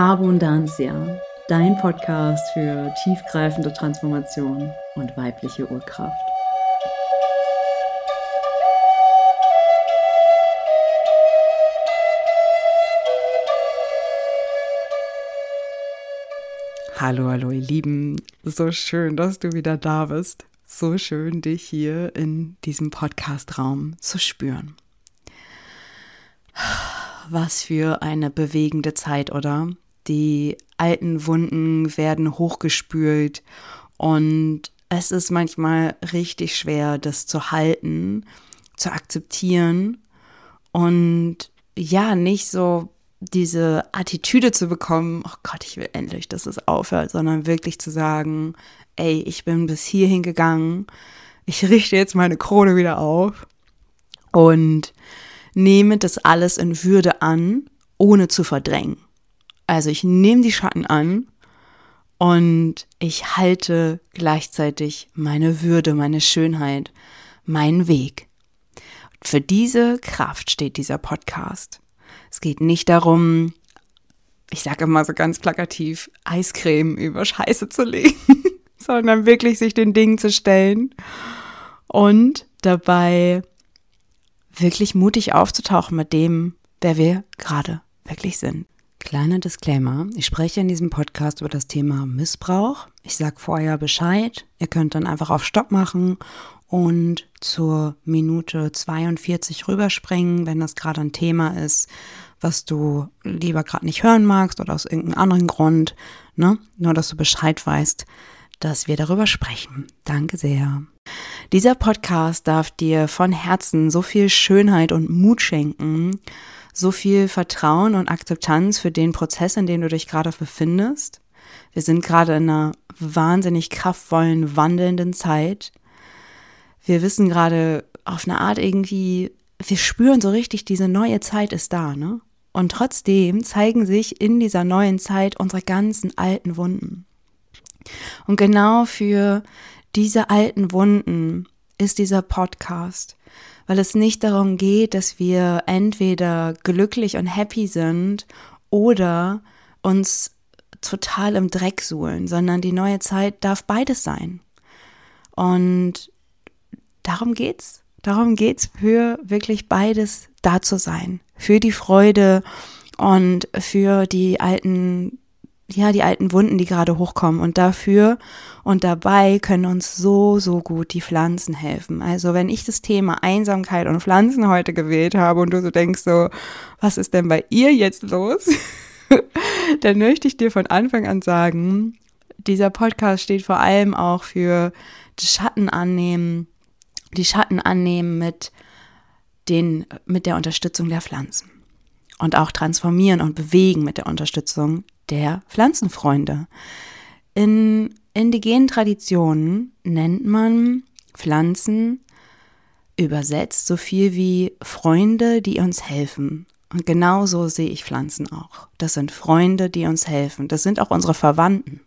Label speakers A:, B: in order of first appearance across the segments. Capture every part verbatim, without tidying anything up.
A: Abundantia, dein Podcast für tiefgreifende Transformation und weibliche Urkraft.
B: Hallo, hallo ihr Lieben, so schön, dass du wieder da bist. So schön, dich hier in diesem Podcast-Raum zu spüren. Was für eine bewegende Zeit, oder? Die alten Wunden werden hochgespült und es ist manchmal richtig schwer, das zu halten, zu akzeptieren und ja, nicht so diese Attitüde zu bekommen, oh Gott, ich will endlich, dass es aufhört, sondern wirklich zu sagen, ey, ich bin bis hierhin gegangen, ich richte jetzt meine Krone wieder auf und nehme das alles in Würde an, ohne zu verdrängen. Also ich nehme die Schatten an und ich halte gleichzeitig meine Würde, meine Schönheit, meinen Weg. Für diese Kraft steht dieser Podcast. Es geht nicht darum, ich sage immer so ganz plakativ, Eiscreme über Scheiße zu legen, sondern wirklich sich den Dingen zu stellen und dabei wirklich mutig aufzutauchen mit dem, wer wir gerade wirklich sind. Kleiner Disclaimer, ich spreche in diesem Podcast über das Thema Missbrauch. Ich sage vorher Bescheid, ihr könnt dann einfach auf Stopp machen und zur Minute zweiundvierzig rüberspringen, wenn das gerade ein Thema ist, was du lieber gerade nicht hören magst oder aus irgendeinem anderen Grund, ne? Nur, dass du Bescheid weißt, dass wir darüber sprechen. Danke sehr. Dieser Podcast darf dir von Herzen so viel Schönheit und Mut schenken, so viel Vertrauen und Akzeptanz für den Prozess, in dem du dich gerade befindest. Wir sind gerade in einer wahnsinnig kraftvollen, wandelnden Zeit. Wir wissen gerade auf eine Art irgendwie, wir spüren so richtig, diese neue Zeit ist da, ne? Und trotzdem zeigen sich in dieser neuen Zeit unsere ganzen alten Wunden. Und genau für diese alten Wunden ist dieser Podcast, weil es nicht darum geht, dass wir entweder glücklich und happy sind oder uns total im Dreck suhlen, sondern die neue Zeit darf beides sein. Und darum geht's. Darum geht's, für wirklich beides da zu sein. Für die Freude und für die alten, ja, die alten Wunden, die gerade hochkommen. Und dafür und dabei können uns so, so gut die Pflanzen helfen. Also wenn ich das Thema Einsamkeit und Pflanzen heute gewählt habe und du so denkst so, was ist denn bei ihr jetzt los? Dann möchte ich dir von Anfang an sagen, dieser Podcast steht vor allem auch für das Schatten annehmen, die Schatten annehmen mit den, mit der Unterstützung der Pflanzen und auch transformieren und bewegen mit der Unterstützung der Pflanzenfreunde. In indigenen Traditionen nennt man Pflanzen übersetzt so viel wie Freunde, die uns helfen. Und genauso sehe ich Pflanzen auch. Das sind Freunde, die uns helfen. Das sind auch unsere Verwandten.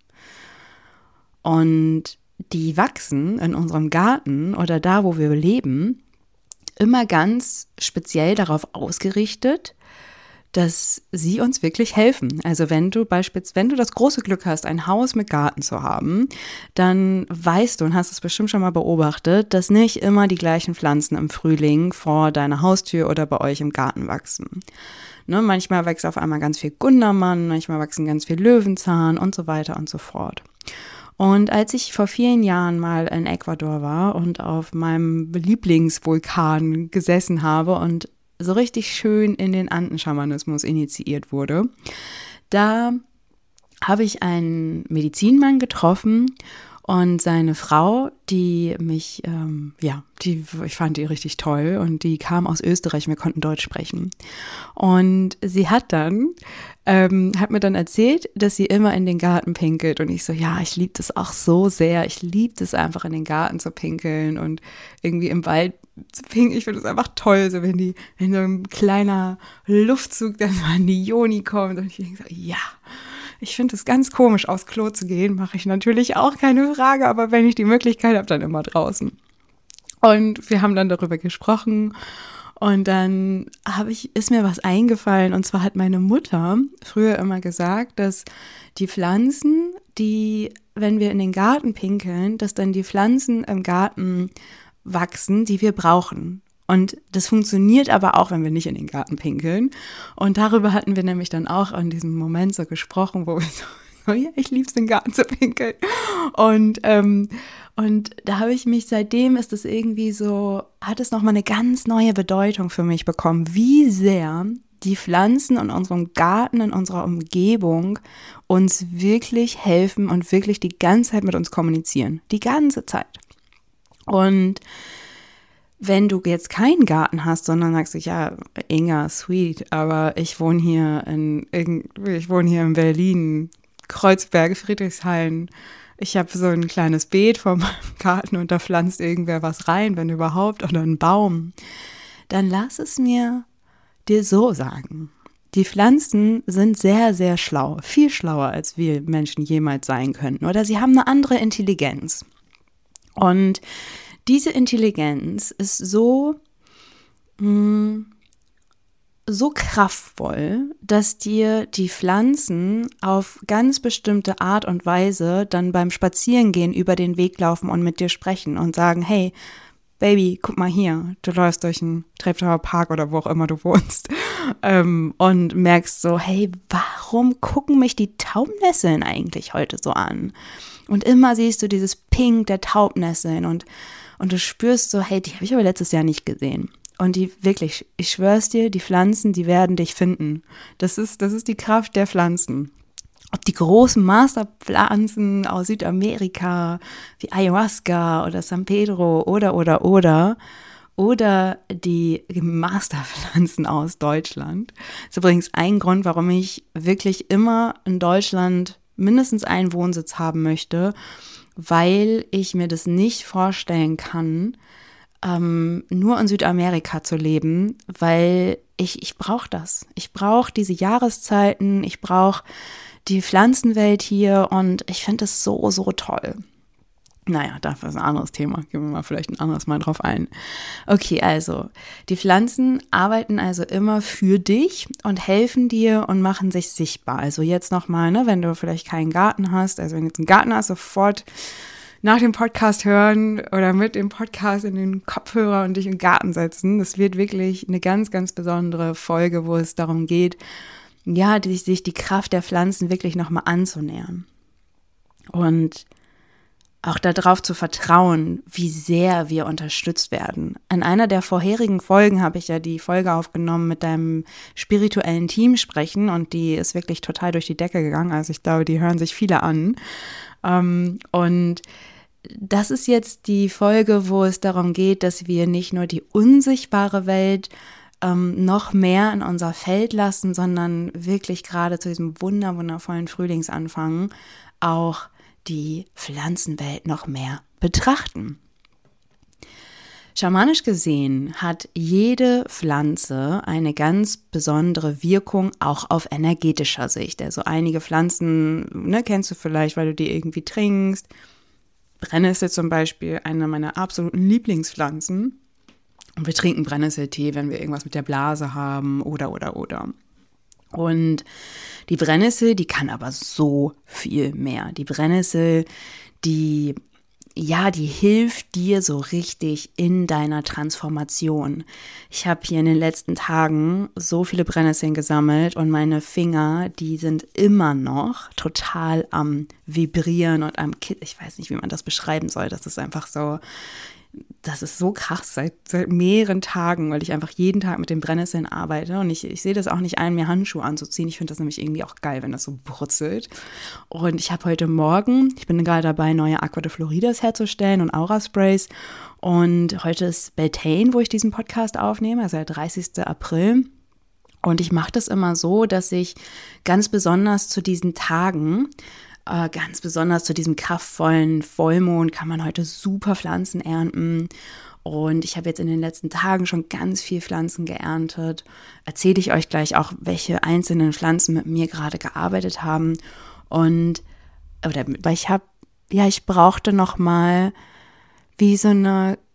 B: Und die wachsen in unserem Garten oder da, wo wir leben, immer ganz speziell darauf ausgerichtet, dass sie uns wirklich helfen. Also wenn du beispielsweise, wenn du das große Glück hast, ein Haus mit Garten zu haben, dann weißt du und hast es bestimmt schon mal beobachtet, dass nicht immer die gleichen Pflanzen im Frühling vor deiner Haustür oder bei euch im Garten wachsen. Ne, manchmal wächst auf einmal ganz viel Gundermann, manchmal wachsen ganz viel Löwenzahn und so weiter und so fort. Und als ich vor vielen Jahren mal in Ecuador war und auf meinem Lieblingsvulkan gesessen habe und so richtig schön in den Andenschamanismus initiiert wurde, da habe ich einen Medizinmann getroffen und seine Frau, die mich, ähm, ja, die, ich fand die richtig toll und die kam aus Österreich, wir konnten Deutsch sprechen. Und sie hat dann, ähm, hat mir dann erzählt, dass sie immer in den Garten pinkelt und ich so, ja, ich liebe das auch so sehr, ich liebe das einfach in den Garten zu pinkeln und irgendwie im Wald zu pinkeln, ich finde das einfach toll, so wenn die, wenn so ein kleiner Luftzug dann so an die Joni kommt und ich denke so, ja, ich finde es ganz komisch, aufs Klo zu gehen, mache ich natürlich auch, keine Frage, aber wenn ich die Möglichkeit habe, dann immer draußen. Und wir haben dann darüber gesprochen Und dann habe ich, ist mir was eingefallen, und zwar hat meine Mutter früher immer gesagt, dass die Pflanzen, die, wenn wir in den Garten pinkeln, dass dann die Pflanzen im Garten wachsen, die wir brauchen. Und das funktioniert aber auch, wenn wir nicht in den Garten pinkeln. Und darüber hatten wir nämlich dann auch in diesem Moment so gesprochen, wo wir so, oh ja, ich lieb's, den Garten zu pinkeln. Und, ähm, und da habe ich mich, seitdem ist es irgendwie so, hat es nochmal eine ganz neue Bedeutung für mich bekommen, wie sehr die Pflanzen in unserem Garten, in unserer Umgebung uns wirklich helfen und wirklich die ganze Zeit mit uns kommunizieren. Die ganze Zeit. Und wenn du jetzt keinen Garten hast, sondern sagst du, ja, Inga, sweet, aber ich wohne hier in, ich wohne hier in Berlin, Kreuzberg, Friedrichshain. Ich habe so ein kleines Beet vor meinem Garten und da pflanzt irgendwer was rein, wenn überhaupt, oder einen Baum. Dann lass es mir dir so sagen. Die Pflanzen sind sehr, sehr schlau, viel schlauer, als wir Menschen jemals sein könnten. Oder sie haben eine andere Intelligenz. Und diese Intelligenz ist so, mh, so kraftvoll, dass dir die Pflanzen auf ganz bestimmte Art und Weise dann beim Spazierengehen über den Weg laufen und mit dir sprechen und sagen, hey, Baby, guck mal hier, du läufst durch einen Treptower Park oder wo auch immer du wohnst ähm, und merkst so, hey, warum gucken mich die Taubnesseln eigentlich heute so an? Und immer siehst du dieses Pink der Taubnesseln und, und du spürst so, hey, die habe ich aber letztes Jahr nicht gesehen. Und die wirklich, ich schwör's dir, die Pflanzen, die werden dich finden. Das ist, das ist die Kraft der Pflanzen. Ob die großen Masterpflanzen aus Südamerika wie Ayahuasca oder San Pedro oder, oder, oder, oder die Masterpflanzen aus Deutschland. Das ist übrigens ein Grund, warum ich wirklich immer in Deutschland mindestens einen Wohnsitz haben möchte, weil ich mir das nicht vorstellen kann, ähm, nur in Südamerika zu leben, weil ich, ich brauche das. Ich brauche diese Jahreszeiten, ich brauche die Pflanzenwelt hier und ich finde es so, so toll. Naja, dafür ist ein anderes Thema. Gehen wir mal vielleicht ein anderes Mal drauf ein. Okay, also die Pflanzen arbeiten also immer für dich und helfen dir und machen sich sichtbar. Also jetzt nochmal, ne, wenn du vielleicht keinen Garten hast, also wenn du jetzt einen Garten hast, sofort nach dem Podcast hören oder mit dem Podcast in den Kopfhörer und dich in den Garten setzen. Das wird wirklich eine ganz, ganz besondere Folge, wo es darum geht, ja, die, sich die Kraft der Pflanzen wirklich nochmal anzunähern. Und auch darauf zu vertrauen, wie sehr wir unterstützt werden. In einer der vorherigen Folgen habe ich ja die Folge aufgenommen mit deinem spirituellen Team sprechen und die ist wirklich total durch die Decke gegangen. Also ich glaube, die hören sich viele an. Und das ist jetzt die Folge, wo es darum geht, dass wir nicht nur die unsichtbare Welt ähm, noch mehr in unser Feld lassen, sondern wirklich gerade zu diesem wunder, wundervollen Frühlingsanfang auch die Pflanzenwelt noch mehr betrachten. Schamanisch gesehen hat jede Pflanze eine ganz besondere Wirkung, auch auf energetischer Sicht. Also einige Pflanzen, ne, kennst du vielleicht, weil du die irgendwie trinkst. Brennnessel zum Beispiel, eine meiner absoluten Lieblingspflanzen. Und wir trinken Brennnesseltee, wenn wir irgendwas mit der Blase haben oder, oder, oder. Und die Brennnessel, die kann aber so viel mehr. Die Brennnessel, die, ja, die hilft dir so richtig in deiner Transformation. Ich habe hier in den letzten Tagen so viele Brennnesseln gesammelt und meine Finger, die sind immer noch total am Vibrieren und am Kitt. Ich weiß nicht, wie man das beschreiben soll. Das ist einfach so, das ist so krass seit, seit mehreren Tagen, weil ich einfach jeden Tag mit den Brennnesseln arbeite und ich, ich sehe das auch nicht ein, mir Handschuhe anzuziehen. Ich finde das nämlich irgendwie auch geil, wenn das so brutzelt. Und ich habe heute Morgen, ich bin gerade dabei, neue Aqua de Floridas herzustellen und Aura-Sprays. Und heute ist Beltane, wo ich diesen Podcast aufnehme, also der dreißigsten April. Und ich mache das immer so, dass ich ganz besonders zu diesen Tagen Äh, ganz besonders zu diesem kraftvollen Vollmond kann man heute super Pflanzen ernten. Und ich habe jetzt in den letzten Tagen schon ganz viel Pflanzen geerntet. Erzähle ich euch gleich auch, welche einzelnen Pflanzen mit mir gerade gearbeitet haben. Und oder weil ich habe, ja, ich brauchte noch mal wie so eine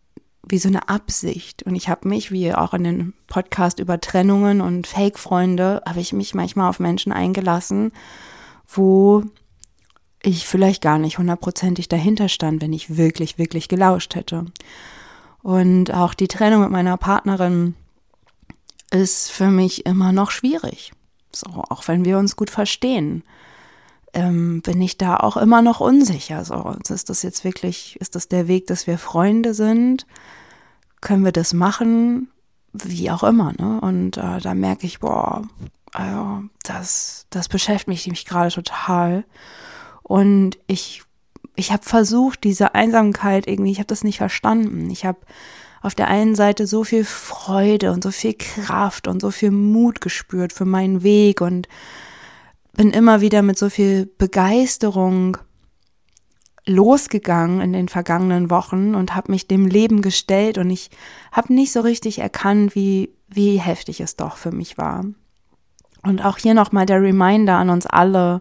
B: wie so eine Absicht. Und ich habe mich, wie auch in den Podcast über Trennungen und Fake-Freunde, habe ich mich manchmal auf Menschen eingelassen, wo ich vielleicht gar nicht hundertprozentig dahinter stand, wenn ich wirklich, wirklich gelauscht hätte. Und auch die Trennung mit meiner Partnerin ist für mich immer noch schwierig. So, auch wenn wir uns gut verstehen, ähm, bin ich da auch immer noch unsicher. So, ist das jetzt wirklich, ist das der Weg, dass wir Freunde sind? Können wir das machen? Wie auch immer, ne? Und äh, da merke ich, boah, also das, das beschäftigt mich gerade total. Und ich, ich habe versucht, diese Einsamkeit irgendwie, ich habe das nicht verstanden. Ich habe auf der einen Seite so viel Freude und so viel Kraft und so viel Mut gespürt für meinen Weg und bin immer wieder mit so viel Begeisterung losgegangen in den vergangenen Wochen und habe mich dem Leben gestellt und ich habe nicht so richtig erkannt, wie, wie heftig es doch für mich war. Und auch hier nochmal der Reminder an uns alle,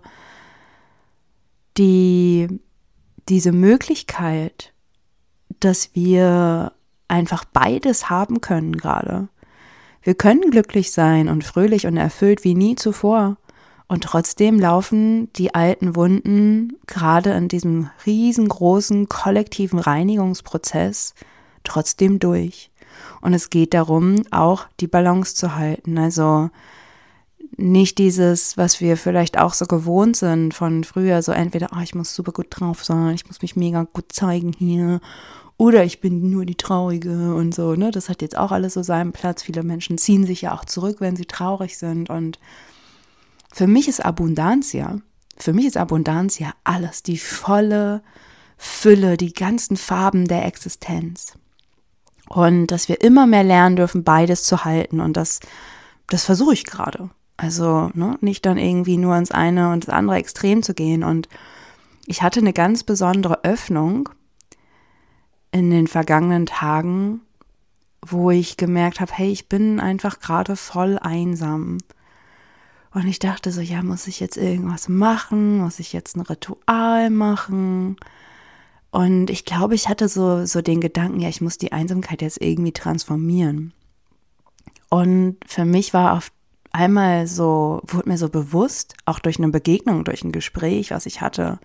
B: die diese Möglichkeit, dass wir einfach beides haben können gerade. Wir können glücklich sein und fröhlich und erfüllt wie nie zuvor. Und trotzdem laufen die alten Wunden gerade in diesem riesengroßen kollektiven Reinigungsprozess trotzdem durch. Und es geht darum, auch die Balance zu halten. Also nicht dieses, was wir vielleicht auch so gewohnt sind von früher, so entweder, oh, ich muss super gut drauf sein, ich muss mich mega gut zeigen hier, oder ich bin nur die Traurige und so, ne? Das hat jetzt auch alles so seinen Platz. Viele Menschen ziehen sich ja auch zurück, wenn sie traurig sind. Und für mich ist Abundanz ja, für mich ist Abundanz ja alles, die volle Fülle, die ganzen Farben der Existenz. Und dass wir immer mehr lernen dürfen, beides zu halten. Und das, das versuche ich gerade. Also ne, nicht dann irgendwie nur ins eine und das andere Extrem zu gehen. Und ich hatte eine ganz besondere Öffnung in den vergangenen Tagen, wo ich gemerkt habe, hey, ich bin einfach gerade voll einsam. Und ich dachte so, ja, muss ich jetzt irgendwas machen? Muss ich jetzt ein Ritual machen? Und ich glaube, ich hatte so, so den Gedanken, ja, ich muss die Einsamkeit jetzt irgendwie transformieren. Und für mich war auf einmal so, wurde mir so bewusst, auch durch eine Begegnung, durch ein Gespräch, was ich hatte,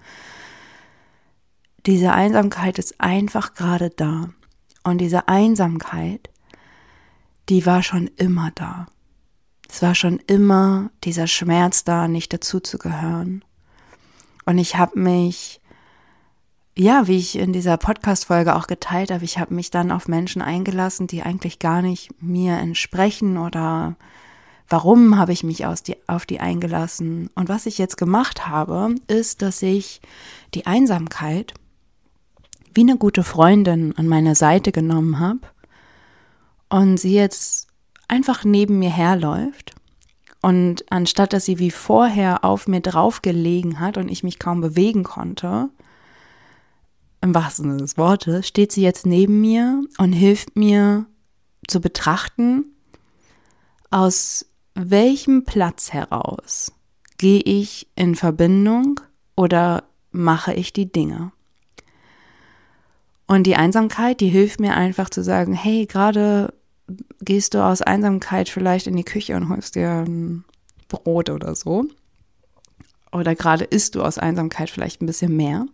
B: diese Einsamkeit ist einfach gerade da. Und diese Einsamkeit, die war schon immer da. Es war schon immer dieser Schmerz da, nicht dazuzugehören. Und ich habe mich, ja, wie ich in dieser Podcast-Folge auch geteilt habe, ich habe mich dann auf Menschen eingelassen, die eigentlich gar nicht mir entsprechen oder warum habe ich mich aus die, auf die eingelassen. Und was ich jetzt gemacht habe, ist, dass ich die Einsamkeit wie eine gute Freundin an meine Seite genommen habe und sie jetzt einfach neben mir herläuft und anstatt, dass sie wie vorher auf mir drauf gelegen hat und ich mich kaum bewegen konnte, im wahrsten Sinne des Wortes, steht sie jetzt neben mir und hilft mir zu betrachten, aus welchem Platz heraus gehe ich in Verbindung oder mache ich die Dinge. Und die Einsamkeit, die hilft mir einfach zu sagen, hey, gerade gehst du aus Einsamkeit vielleicht in die Küche und holst dir ein Brot oder so. Oder gerade isst du aus Einsamkeit vielleicht ein bisschen mehr.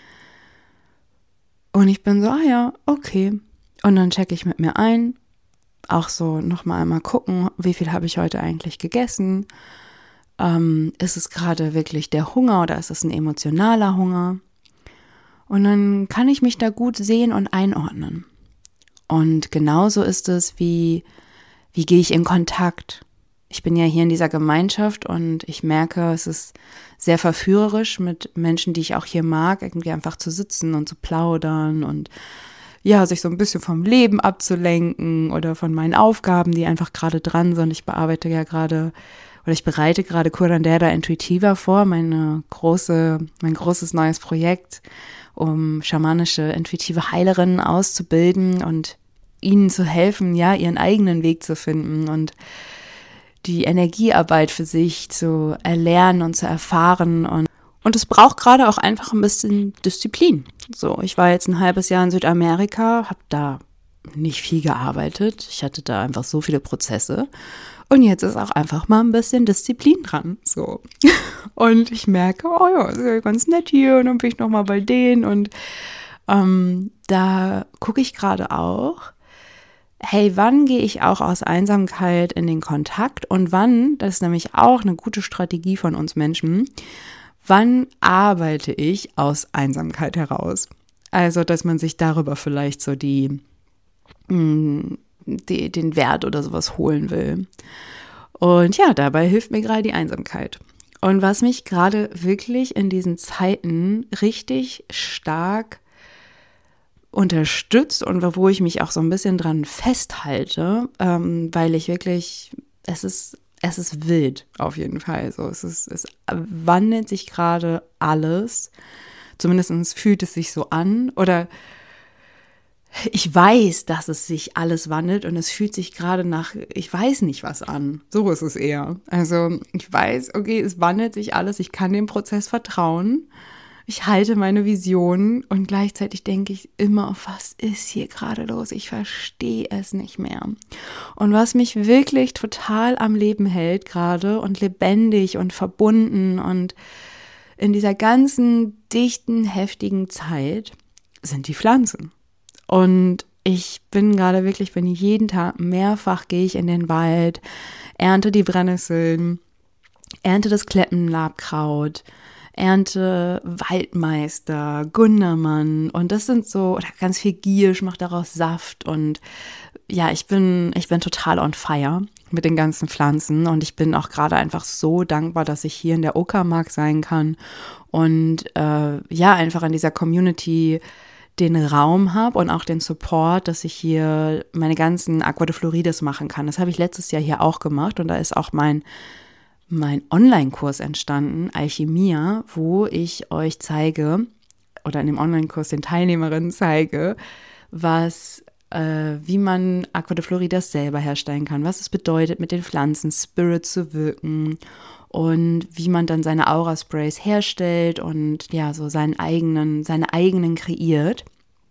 B: Und ich bin so, ah ja, okay. Und dann checke ich mit mir ein. Auch so nochmal einmal gucken, wie viel habe ich heute eigentlich gegessen. Ähm, ist es gerade wirklich der Hunger oder ist es ein emotionaler Hunger? Und dann kann ich mich da gut sehen und einordnen. Und genauso ist es, wie, wie gehe ich in Kontakt? Ich bin ja hier in dieser Gemeinschaft und ich merke, es ist sehr verführerisch, mit Menschen, die ich auch hier mag, irgendwie einfach zu sitzen und zu plaudern und ja, sich so ein bisschen vom Leben abzulenken oder von meinen Aufgaben, die einfach gerade dran sind. Ich bearbeite ja gerade oder ich bereite gerade Curandera Intuitiva vor, meine große, mein großes neues Projekt, um schamanische, intuitive Heilerinnen auszubilden und ihnen zu helfen, ja, ihren eigenen Weg zu finden und die Energiearbeit für sich zu erlernen und zu erfahren. Und, und es braucht gerade auch einfach ein bisschen Disziplin. So, ich war jetzt ein halbes Jahr in Südamerika, habe da nicht viel gearbeitet. Ich hatte da einfach so viele Prozesse. Und jetzt ist auch einfach mal ein bisschen Disziplin dran. So. Und ich merke, oh ja, ist ja ganz nett hier. Und dann bin ich nochmal bei denen. Und ähm, da gucke ich gerade auch, hey, wann gehe ich auch aus Einsamkeit in den Kontakt? Und wann, das ist nämlich auch eine gute Strategie von uns Menschen, wann arbeite ich aus Einsamkeit heraus? Also, dass man sich darüber vielleicht so die, die, den Wert oder sowas holen will. Und ja, dabei hilft mir gerade die Einsamkeit. Und was mich gerade wirklich in diesen Zeiten richtig stark unterstützt und wo ich mich auch so ein bisschen dran festhalte, ähm, weil ich wirklich, es ist, es ist wild auf jeden Fall. So, es ist, es wandelt sich gerade alles. Zumindest fühlt es sich so an oder ich weiß, dass es sich alles wandelt und es fühlt sich gerade nach, ich weiß nicht was an. So ist es eher. Also ich weiß, okay, es wandelt sich alles, ich kann dem Prozess vertrauen. Ich halte meine Vision und gleichzeitig denke ich immer, was ist hier gerade los? Ich verstehe es nicht mehr. Und was mich wirklich total am Leben hält gerade und lebendig und verbunden und in dieser ganzen dichten, heftigen Zeit sind die Pflanzen. Und ich bin gerade wirklich, bin jeden Tag mehrfach gehe ich in den Wald, ernte die Brennnesseln, ernte das Kleppenlabkraut, ernte Waldmeister, Gundermann und das sind so, oder ganz viel Giersch, mache daraus Saft und ja, ich bin, ich bin total on fire mit den ganzen Pflanzen und ich bin auch gerade einfach so dankbar, dass ich hier in der Uckermark sein kann und äh, ja, einfach in dieser Community den Raum habe und auch den Support, dass ich hier meine ganzen Aqua de Floridas machen kann. Das habe ich letztes Jahr hier auch gemacht und da ist auch mein mein Online-Kurs entstanden, Alchemia, wo ich euch zeige oder in dem Online-Kurs den Teilnehmerinnen zeige, was, äh, wie man Aqua de Floridas selber herstellen kann, was es bedeutet, mit den Pflanzen Spirit zu wirken und wie man dann seine Aura-Sprays herstellt und ja, so seinen eigenen, seine eigenen kreiert.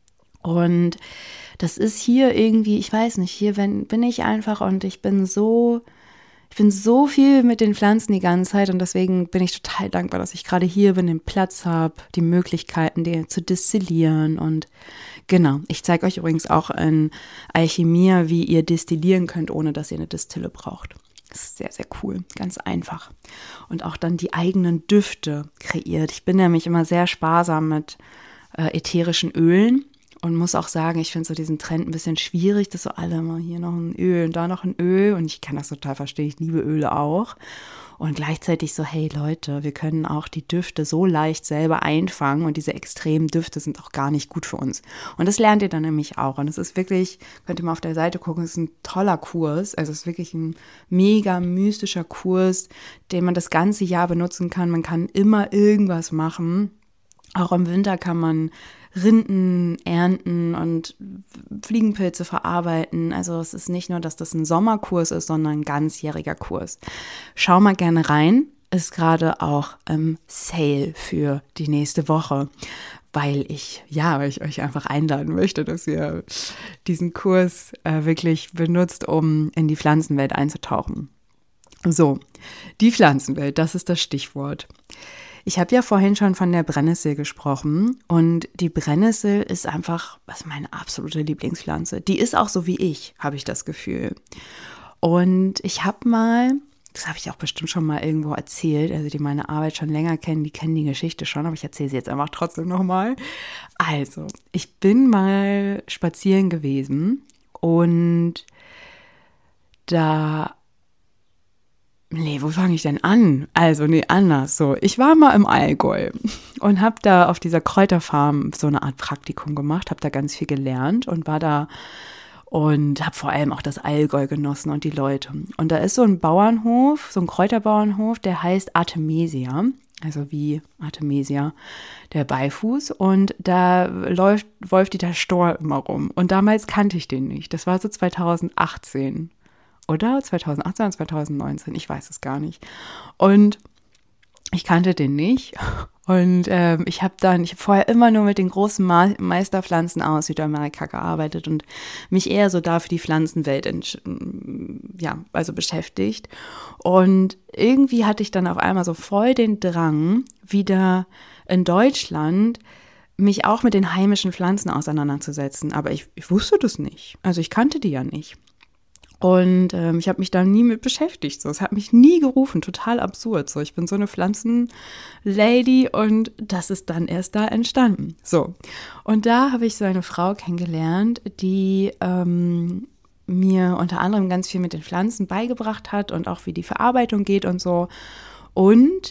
B: Und das ist hier irgendwie, ich weiß nicht, hier bin, bin ich einfach und ich bin so... Ich bin so viel mit den Pflanzen die ganze Zeit und deswegen bin ich total dankbar, dass ich gerade hier bin, den Platz habe, die Möglichkeiten, die zu destillieren und genau, ich zeige euch übrigens auch in Alchemia, wie ihr destillieren könnt, ohne dass ihr eine Destille braucht. Das ist sehr, sehr cool, ganz einfach. Und auch dann die eigenen Düfte kreiert. Ich bin nämlich immer sehr sparsam mit äh, ätherischen Ölen. Und muss auch sagen, ich finde so diesen Trend ein bisschen schwierig, dass so alle mal hier noch ein Öl und da noch ein Öl. Und ich kann das total verstehen, ich liebe Öle auch. Und gleichzeitig so, hey Leute, wir können auch die Düfte so leicht selber einfangen. Und diese extremen Düfte sind auch gar nicht gut für uns. Und das lernt ihr dann nämlich auch. Und es ist wirklich, könnt ihr mal auf der Seite gucken, es ist ein toller Kurs. Also es ist wirklich ein mega mystischer Kurs, den man das ganze Jahr benutzen kann. Man kann immer irgendwas machen. Auch im Winter kann man Rinden ernten und Fliegenpilze verarbeiten. Also es ist nicht nur, dass das ein Sommerkurs ist, sondern ein ganzjähriger Kurs. Schau mal gerne rein. Ist gerade auch im Sale für die nächste Woche, weil ich, ja, weil ich euch einfach einladen möchte, dass ihr diesen Kurs äh, wirklich benutzt, um in die Pflanzenwelt einzutauchen. So, die Pflanzenwelt, das ist das Stichwort. Ich habe ja vorhin schon von der Brennnessel gesprochen und die Brennnessel ist einfach, was meine absolute Lieblingspflanze. Die ist auch so wie ich, habe ich das Gefühl. Und ich habe mal, das habe ich auch bestimmt schon mal irgendwo erzählt, also die meine Arbeit schon länger kennen, die kennen die Geschichte schon, aber ich erzähle sie jetzt einfach trotzdem nochmal. Also, ich bin mal spazieren gewesen und da... Nee, wo fange ich denn an? Also, nee, anders. So, ich war mal im Allgäu und habe da auf dieser Kräuterfarm so eine Art Praktikum gemacht, habe da ganz viel gelernt und war da und habe vor allem auch das Allgäu genossen und die Leute. Und da ist so ein Bauernhof, so ein Kräuterbauernhof, der heißt Artemisia, also wie Artemisia, der Beifuß. Und da läuft Wolf-Dieter Stohr immer rum. Und damals kannte ich den nicht. Das war so zweitausendachtzehn. Oder? zweitausendachtzehn oder zweitausendneunzehn, ich weiß es gar nicht. Und ich kannte den nicht. Und ähm, ich habe dann, ich habe vorher immer nur mit den großen Ma- Meisterpflanzen aus Südamerika gearbeitet und mich eher so da für die Pflanzenwelt entsch- ja, also beschäftigt. Und irgendwie hatte ich dann auf einmal so voll den Drang, wieder in Deutschland mich auch mit den heimischen Pflanzen auseinanderzusetzen. Aber ich, ich wusste das nicht. Also ich kannte die ja nicht. Und ähm, ich habe mich da nie mit beschäftigt. So. Es hat mich nie gerufen, total absurd. So. Ich bin so eine Pflanzenlady und das ist dann erst da entstanden. So. Und da habe ich so eine Frau kennengelernt, die ähm, mir unter anderem ganz viel mit den Pflanzen beigebracht hat und auch wie die Verarbeitung geht und so. Und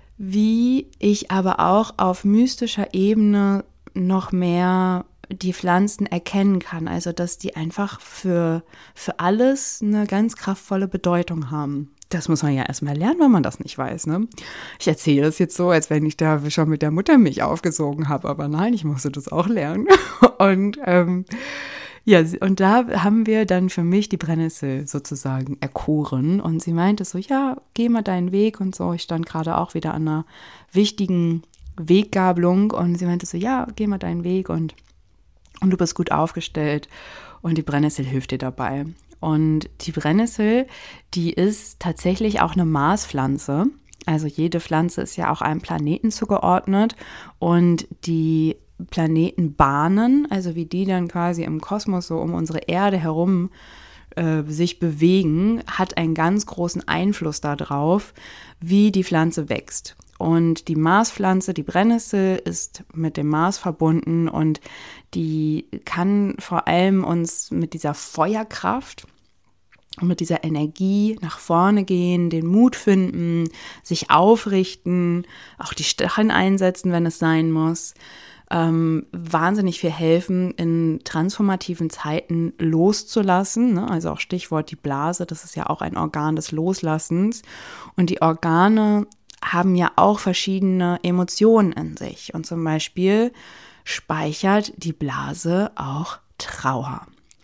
B: wie ich aber auch auf mystischer Ebene noch mehr die Pflanzen erkennen kann, also dass die einfach für, für alles eine ganz kraftvolle Bedeutung haben. Das muss man ja erstmal lernen, wenn man das nicht weiß, ne? Ich erzähle das jetzt so, als wenn ich da schon mit der Muttermilch aufgesogen habe, aber nein, ich musste das auch lernen. Und ähm, ja, und da haben wir dann für mich die Brennnessel sozusagen erkoren und sie meinte so, ja, geh mal deinen Weg und so. Ich stand gerade auch wieder an einer wichtigen Weggabelung und sie meinte so, ja, geh mal deinen Weg und Und du bist gut aufgestellt und die Brennnessel hilft dir dabei. Und die Brennnessel, die ist tatsächlich auch eine Marspflanze. Also jede Pflanze ist ja auch einem Planeten zugeordnet. Und die Planetenbahnen, also wie die dann quasi im Kosmos so um unsere Erde herum äh, sich bewegen, hat einen ganz großen Einfluss darauf, wie die Pflanze wächst. Und die Marspflanze, die Brennnessel, ist mit dem Mars verbunden und die kann vor allem uns mit dieser Feuerkraft und mit dieser Energie nach vorne gehen, den Mut finden, sich aufrichten, auch die Stacheln einsetzen, wenn es sein muss, ähm, wahnsinnig viel helfen, in transformativen Zeiten loszulassen. Ne? Also auch Stichwort die Blase, das ist ja auch ein Organ des Loslassens. Und die Organe haben ja auch verschiedene Emotionen in sich. Und zum Beispiel speichert die Blase auch Trauer.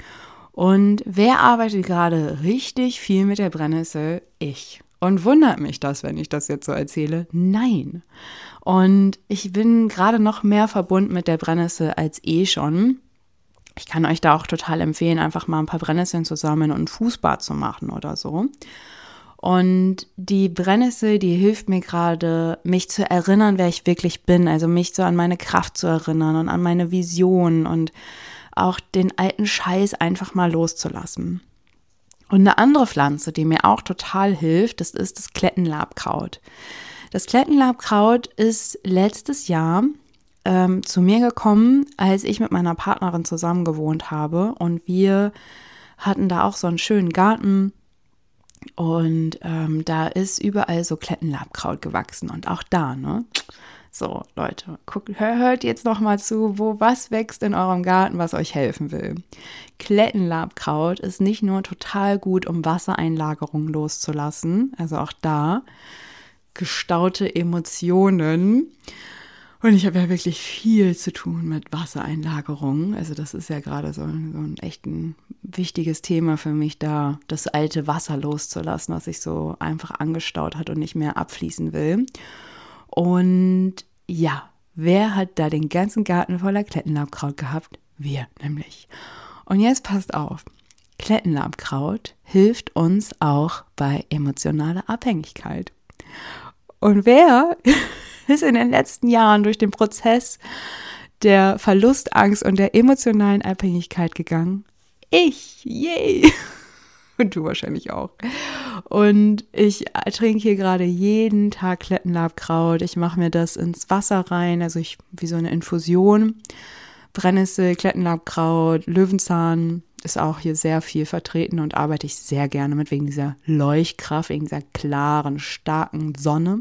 B: Und wer arbeitet gerade richtig viel mit der Brennnessel? Ich. Und wundert mich das, wenn ich das jetzt so erzähle? Nein. Und ich bin gerade noch mehr verbunden mit der Brennnessel als eh schon. Ich kann euch da auch total empfehlen, einfach mal ein paar Brennnesseln zu sammeln und ein Fußbad zu machen oder so. Und die Brennnessel, die hilft mir gerade, mich zu erinnern, wer ich wirklich bin. Also mich so an meine Kraft zu erinnern und an meine Vision und auch den alten Scheiß einfach mal loszulassen. Und eine andere Pflanze, die mir auch total hilft, das ist das Klettenlabkraut. Das Klettenlabkraut ist letztes Jahr ähm, zu mir gekommen, als ich mit meiner Partnerin zusammen gewohnt habe. Und wir hatten da auch so einen schönen Garten. Und ähm, da ist überall so Klettenlabkraut gewachsen und auch da, ne? So, Leute, guckt, hört jetzt noch mal zu, wo was wächst in eurem Garten, was euch helfen will. Klettenlabkraut ist nicht nur total gut, um Wassereinlagerungen loszulassen, also auch da gestaute Emotionen. Und ich habe ja wirklich viel zu tun mit Wassereinlagerungen. Also das ist ja gerade so, so ein echt ein wichtiges Thema für mich, da das alte Wasser loszulassen, was sich so einfach angestaut hat und nicht mehr abfließen will. Und ja, wer hat da den ganzen Garten voller Klettenlabkraut gehabt? Wir nämlich. Und jetzt passt auf, Klettenlabkraut hilft uns auch bei emotionaler Abhängigkeit. Und wer ist in den letzten Jahren durch den Prozess der Verlustangst und der emotionalen Abhängigkeit gegangen? Ich, yay! Und du wahrscheinlich auch. Und ich trinke hier gerade jeden Tag Klettenlabkraut. Ich mache mir das ins Wasser rein, also ich wie so eine Infusion. Brennnessel, Klettenlabkraut, Löwenzahn ist auch hier sehr viel vertreten und arbeite ich sehr gerne mit, wegen dieser Leuchtkraft, wegen dieser klaren, starken Sonne.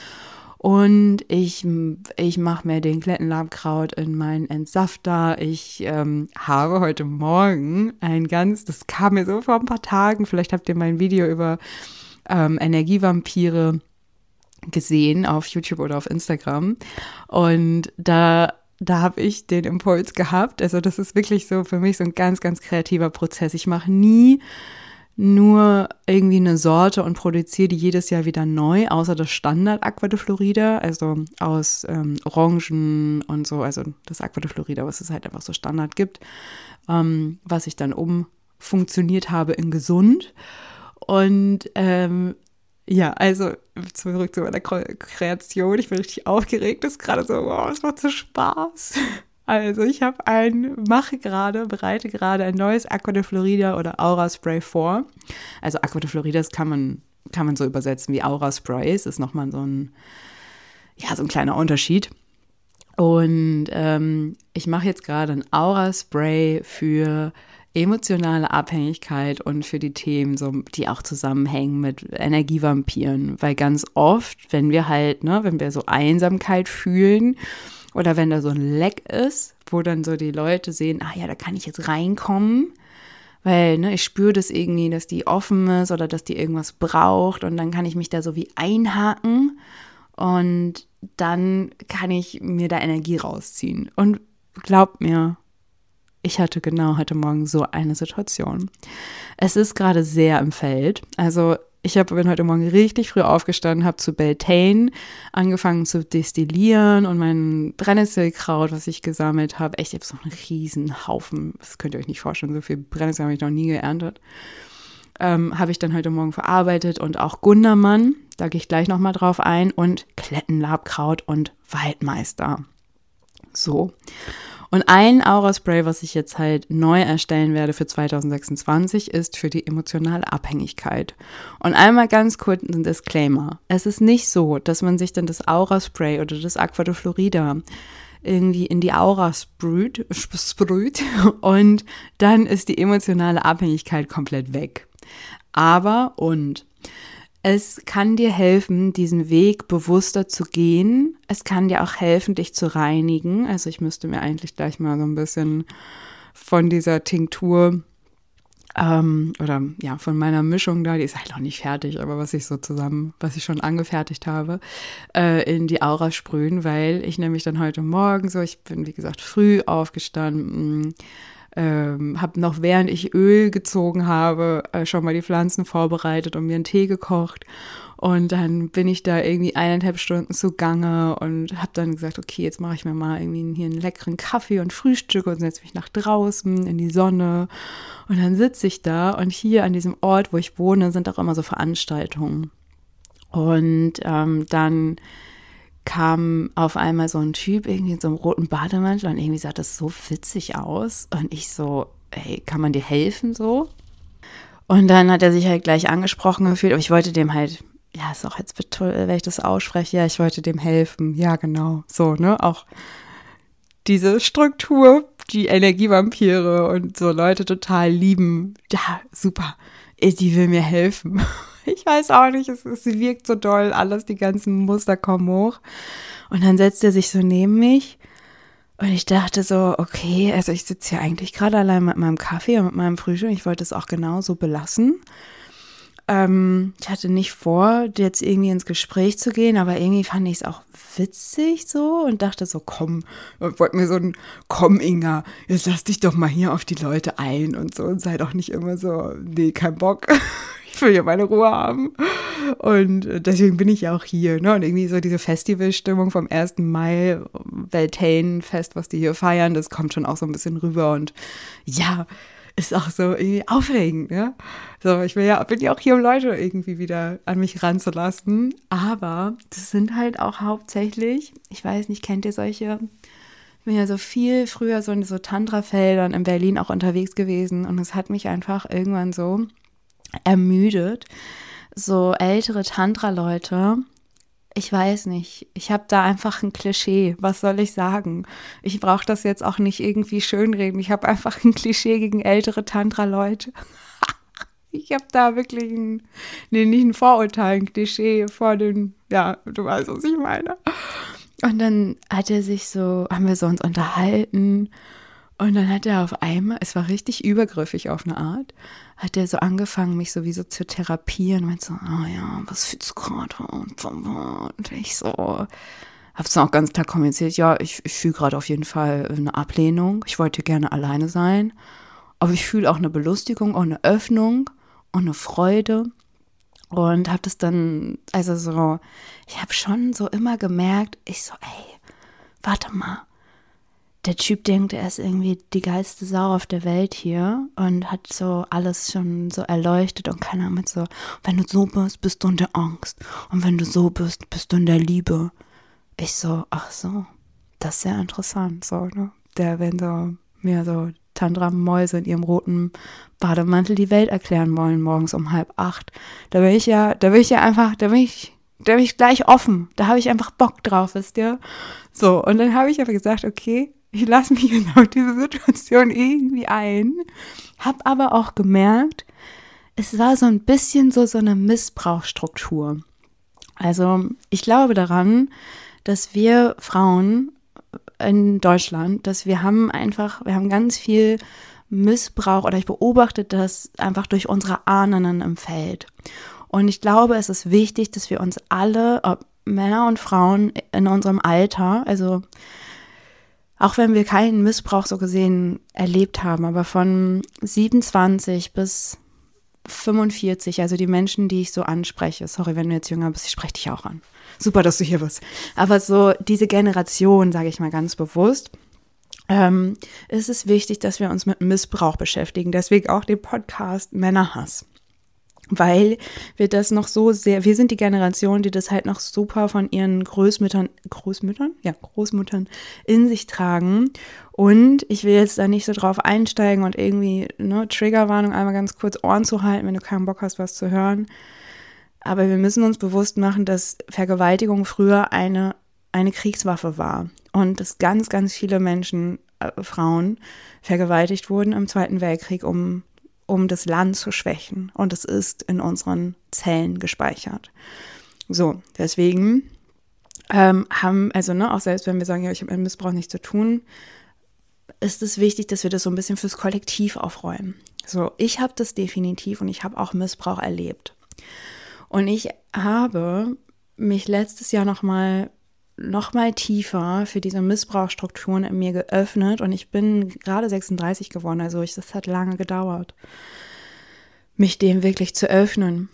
B: Und ich, ich mache mir den Klettenlabkraut in meinen Entsafter. Ich ähm, habe heute Morgen ein ganz, das kam mir so vor ein paar Tagen, vielleicht habt ihr mein Video über ähm, Energievampire gesehen auf YouTube oder auf Instagram. Und da Da habe ich den Impuls gehabt. Also das ist wirklich so für mich so ein ganz, ganz kreativer Prozess. Ich mache nie nur irgendwie eine Sorte und produziere die jedes Jahr wieder neu, außer das Standard Aqua de Florida, also aus ähm, Orangen und so, also das Aqua de Florida, was es halt einfach so Standard gibt, ähm, was ich dann umfunktioniert habe in gesund. Und ähm, ja, also zurück zu meiner Kreation, ich bin richtig aufgeregt, das ist gerade so, wow, es macht so Spaß. Also ich habe ein, mache gerade, bereite gerade ein neues Aqua de Florida oder Aura Spray vor. Also Aqua de Florida, das kann man, kann man so übersetzen wie Aura Sprays, ist nochmal so ein, ja, so ein kleiner Unterschied. Und ähm, ich mache jetzt gerade ein Aura Spray für emotionale Abhängigkeit und für die Themen, so, die auch zusammenhängen mit Energievampiren. Weil ganz oft, wenn wir halt, ne, wenn wir so Einsamkeit fühlen, oder wenn da so ein Leck ist, wo dann so die Leute sehen, ah ja, da kann ich jetzt reinkommen, weil ne, ich spüre das irgendwie, dass die offen ist oder dass die irgendwas braucht und dann kann ich mich da so wie einhaken und dann kann ich mir da Energie rausziehen. Und glaubt mir, ich hatte genau heute Morgen so eine Situation. Es ist gerade sehr im Feld, also ich hab, bin heute Morgen richtig früh aufgestanden, habe zu Beltane angefangen zu destillieren und mein Brennnesselkraut, was ich gesammelt habe, echt, ich habe so einen riesen Haufen, das könnt ihr euch nicht vorstellen, so viel Brennnessel habe ich noch nie geerntet, ähm, habe ich dann heute Morgen verarbeitet und auch Gundermann, da gehe ich gleich nochmal drauf ein, und Klettenlabkraut und Waldmeister. So. Und ein Aura-Spray, was ich jetzt halt neu erstellen werde für zwanzig sechsundzwanzig, ist für die emotionale Abhängigkeit. Und einmal ganz kurz ein Disclaimer. Es ist nicht so, dass man sich dann das Aura-Spray oder das Aqua de Florida irgendwie in die Aura sprüht, sprüht und dann ist die emotionale Abhängigkeit komplett weg. Aber und es kann dir helfen, diesen Weg bewusster zu gehen. Es kann dir auch helfen, dich zu reinigen. Also ich müsste mir eigentlich gleich mal so ein bisschen von dieser Tinktur ähm, oder ja, von meiner Mischung da, die ist halt noch nicht fertig, aber was ich so zusammen, was ich schon angefertigt habe, äh, in die Aura sprühen, weil ich nämlich dann heute Morgen so, ich bin wie gesagt früh aufgestanden, Ähm, habe noch, während ich Öl gezogen habe, äh, schon mal die Pflanzen vorbereitet und mir einen Tee gekocht. Und dann bin ich da irgendwie eineinhalb Stunden zugange und habe dann gesagt, okay, jetzt mache ich mir mal irgendwie hier einen leckeren Kaffee und Frühstück und setze mich nach draußen in die Sonne. Und dann sitze ich da und hier an diesem Ort, wo ich wohne, sind auch immer so Veranstaltungen. Und ähm, dann kam auf einmal so ein Typ irgendwie in so einem roten Bademantel und irgendwie sah das so witzig aus. Und ich so, hey, kann man dir helfen so? Und dann hat er sich halt gleich angesprochen gefühlt, aber ich wollte dem halt, ja, ist auch jetzt, wenn ich das ausspreche, ja, ich wollte dem helfen. Ja, genau, so, ne, auch diese Struktur, die Energievampire und so Leute total lieben. Ja, super, die will mir helfen. Ich weiß auch nicht, es, es wirkt so doll, alles, die ganzen Muster kommen hoch. Und dann setzt er sich so neben mich und ich dachte so, okay, also ich sitze hier eigentlich gerade allein mit meinem Kaffee und mit meinem Frühstück. Ich wollte es auch genauso belassen. Ähm, ich hatte nicht vor, jetzt irgendwie ins Gespräch zu gehen, aber irgendwie fand ich es auch witzig so und dachte so, komm, und wollte mir so ein, komm Inga, jetzt lass dich doch mal hier auf die Leute ein und so und sei doch nicht immer so, nee, kein Bock. Ich will ja meine Ruhe haben. Und deswegen bin ich ja auch hier. Ne? Und irgendwie so diese Festivalstimmung vom ersten Mai, Beltane-Fest, was die hier feiern, das kommt schon auch so ein bisschen rüber. Und ja, ist auch so irgendwie aufregend. Ne? So, ich will ja, bin ja auch hier, um Leute irgendwie wieder an mich ranzulassen. Aber das sind halt auch hauptsächlich, ich weiß nicht, kennt ihr solche? Ich bin ja so viel früher so in so Tantra-Feldern in Berlin auch unterwegs gewesen. Und es hat mich einfach irgendwann so ermüdet. So ältere Tantra-Leute, ich weiß nicht, ich habe da einfach ein Klischee, was soll ich sagen? Ich brauche das jetzt auch nicht irgendwie schönreden, ich habe einfach ein Klischee gegen ältere Tantra-Leute. Ich habe da wirklich ein, nee, nicht ein Vorurteil, ein Klischee vor den, ja, du weißt, was ich meine. Und dann hat er sich so, haben wir so uns unterhalten. Und dann hat er auf einmal, es war richtig übergriffig auf eine Art, hat er so angefangen, mich sowieso zu therapieren. Und meinte so, ah ja, was fühlst du gerade? Und ich so, hab's dann auch ganz klar kommuniziert, ja, ich, ich fühle gerade auf jeden Fall eine Ablehnung. Ich wollte gerne alleine sein. Aber ich fühle auch eine Belustigung, auch eine Öffnung. und eine Freude. Und habe das dann, also so, ich habe schon so immer gemerkt, ich so, ey, warte mal, der Typ denkt, er ist irgendwie die geilste Sau auf der Welt hier und hat so alles schon so erleuchtet und keine Ahnung, mit so, wenn du so bist, bist du in der Angst und wenn du so bist, bist du in der Liebe. Ich so, ach so, das ist sehr interessant, so, ne? Der, wenn so mir so Tantra-Mäuse in ihrem roten Bademantel die Welt erklären wollen, morgens um halb acht. Da bin ich ja, da bin ich ja einfach, da bin ich, da bin ich gleich offen. Da habe ich einfach Bock drauf, wisst ihr? So, und dann habe ich aber gesagt, okay, ich lasse mich in auf diese Situation irgendwie ein. Habe aber auch gemerkt, es war so ein bisschen so, so eine Missbrauchsstruktur. Also ich glaube daran, dass wir Frauen in Deutschland, dass wir haben einfach, wir haben ganz viel Missbrauch oder ich beobachte das einfach durch unsere Ahnen im Feld. Und ich glaube, es ist wichtig, dass wir uns alle, ob Männer und Frauen in unserem Alter, also auch wenn wir keinen Missbrauch so gesehen erlebt haben, aber von siebenundzwanzig bis fünfundvierzig, also die Menschen, die ich so anspreche, sorry, wenn du jetzt jünger bist, ich spreche dich auch an. Super, dass du hier bist. Aber so diese Generation, sage ich mal ganz bewusst, ähm, ist es wichtig, dass wir uns mit Missbrauch beschäftigen. Deswegen auch den Podcast Männerhass. Weil wir das noch so sehr, wir sind die Generation, die das halt noch super von ihren Großmüttern, Großmüttern? Ja, Großmuttern in sich tragen. Und ich will jetzt da nicht so drauf einsteigen und irgendwie, ne, Triggerwarnung, einmal ganz kurz Ohren zu halten, wenn du keinen Bock hast, was zu hören. Aber wir müssen uns bewusst machen, dass Vergewaltigung früher eine, eine Kriegswaffe war. Und dass ganz, ganz viele Menschen, äh, Frauen, vergewaltigt wurden im Zweiten Weltkrieg, um um das Land zu schwächen. Und es ist in unseren Zellen gespeichert. So, deswegen ähm, haben, also ne, auch selbst wenn wir sagen, ja, ich habe mit Missbrauch nichts zu tun, ist es wichtig, dass wir das so ein bisschen fürs Kollektiv aufräumen. So, ich habe das definitiv und ich habe auch Missbrauch erlebt. Und ich habe mich letztes Jahr nochmal noch mal tiefer für diese Missbrauchsstrukturen in mir geöffnet und ich bin gerade sechsunddreißig geworden, also ich, das hat lange gedauert, mich dem wirklich zu öffnen.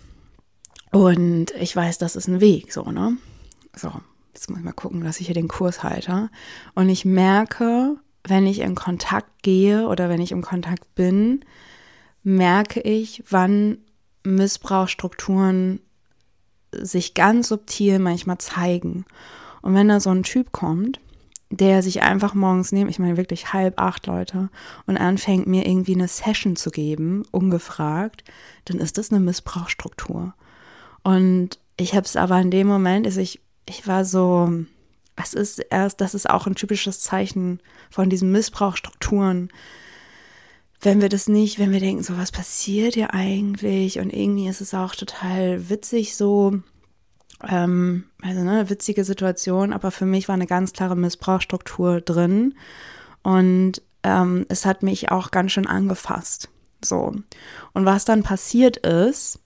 B: Und ich weiß, das ist ein Weg, so, ne? So, jetzt muss ich mal gucken, dass ich hier den Kurs halte. Und ich merke, wenn ich in Kontakt gehe oder wenn ich im Kontakt bin, merke ich, wann Missbrauchsstrukturen sich ganz subtil manchmal zeigen. Und wenn da so ein Typ kommt, der sich einfach morgens neben, ich meine wirklich halb acht Leute, und anfängt mir irgendwie eine Session zu geben, ungefragt, dann ist das eine Missbrauchsstruktur. Und ich habe es aber in dem Moment, also ich, ich war so, es ist erst, das ist auch ein typisches Zeichen von diesen Missbrauchsstrukturen, wenn wir das nicht, wenn wir denken, so was passiert hier eigentlich und irgendwie ist es auch total witzig so, Ähm, also ne, eine witzige Situation, aber für mich war eine ganz klare Missbrauchsstruktur drin und ähm, es hat mich auch ganz schön angefasst. So. Und was dann passiert ist,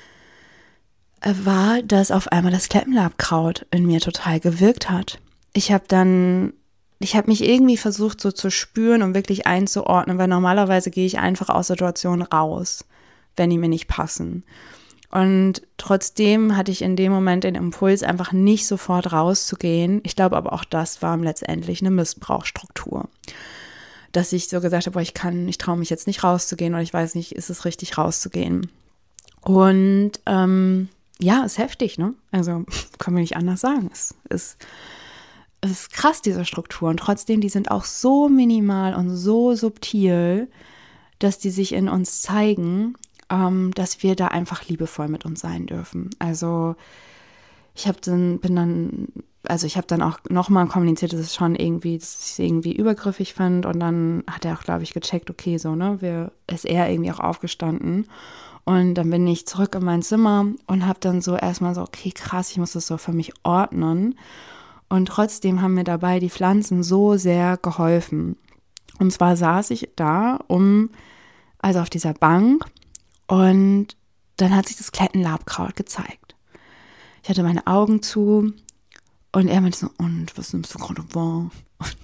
B: war, dass auf einmal das Kleppenlabkraut in mir total gewirkt hat. Ich habe dann, ich habe mich irgendwie versucht so zu spüren und wirklich einzuordnen, weil normalerweise gehe ich einfach aus Situationen raus, wenn die mir nicht passen. Und trotzdem hatte ich in dem Moment den Impuls, einfach nicht sofort rauszugehen. Ich glaube aber auch das war letztendlich eine Missbrauchsstruktur. Dass ich so gesagt habe, boah, ich kann, ich traue mich jetzt nicht rauszugehen oder ich weiß nicht, ist es richtig rauszugehen. Und ähm, ja, ist heftig, ne? Also kann man nicht anders sagen. Es ist, es ist krass, diese Struktur. Und trotzdem, die sind auch so minimal und so subtil, dass die sich in uns zeigen, dass wir da einfach liebevoll mit uns sein dürfen. Also ich habe dann, bin dann, also ich habe dann auch nochmal kommuniziert, dass es schon irgendwie, dass ich es irgendwie übergriffig fand und dann hat er auch, glaube ich, gecheckt, okay, so, ne, wir, ist er irgendwie auch aufgestanden und dann bin ich zurück in mein Zimmer und habe dann so erstmal so, okay, krass, ich muss das so für mich ordnen und trotzdem haben mir dabei die Pflanzen so sehr geholfen. Und zwar saß ich da, um, also auf dieser Bank. Und dann hat sich das Klettenlabkraut gezeigt. Ich hatte meine Augen zu und er meinte so, und was nimmst du gerade wahr? Und,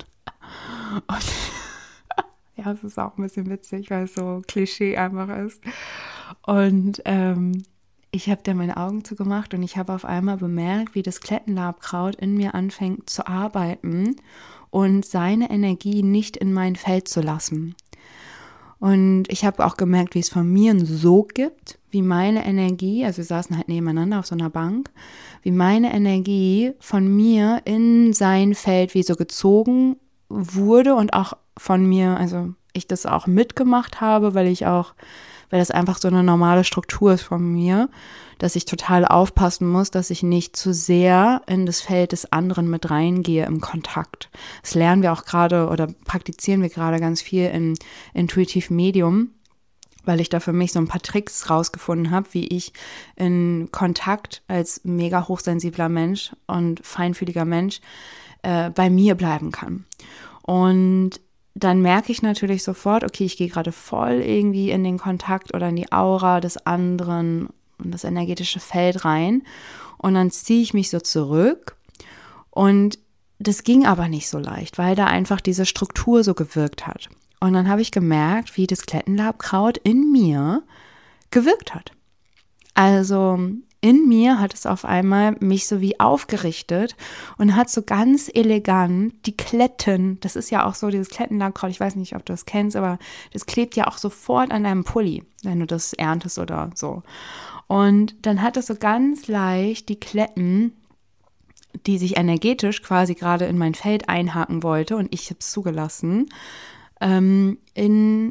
B: und ja, es ist auch ein bisschen witzig, weil es so Klischee einfach ist. Und ähm, ich habe dann meine Augen zugemacht und ich habe auf einmal bemerkt, wie das Klettenlabkraut in mir anfängt zu arbeiten und seine Energie nicht in mein Feld zu lassen. Und ich habe auch gemerkt, wie es von mir einen Sog gibt, wie meine Energie, also wir saßen halt nebeneinander auf so einer Bank, wie meine Energie von mir in sein Feld wie so gezogen wurde und auch von mir, also ich das auch mitgemacht habe, weil ich auch, weil das einfach so eine normale Struktur ist von mir, dass ich total aufpassen muss, dass ich nicht zu sehr in das Feld des anderen mit reingehe im Kontakt. Das lernen wir auch gerade oder praktizieren wir gerade ganz viel in Intuitive Medium, weil ich da für mich so ein paar Tricks rausgefunden habe, wie ich in Kontakt als mega hochsensibler Mensch und feinfühliger Mensch äh, bei mir bleiben kann. Und dann merke ich natürlich sofort, okay, ich gehe gerade voll irgendwie in den Kontakt oder in die Aura des anderen und das energetische Feld rein. Und dann ziehe ich mich so zurück. Und das ging aber nicht so leicht, weil da einfach diese Struktur so gewirkt hat. Und dann habe ich gemerkt, wie das Klettenlabkraut in mir gewirkt hat. Also in mir hat es auf einmal mich so wie aufgerichtet und hat so ganz elegant die Kletten, das ist ja auch so dieses Klettenlabkraut, ich weiß nicht, ob du das kennst, aber das klebt ja auch sofort an deinem Pulli, wenn du das erntest oder so. Und dann hat es so ganz leicht die Kletten, die sich energetisch quasi gerade in mein Feld einhaken wollte und ich habe es zugelassen, ähm, in,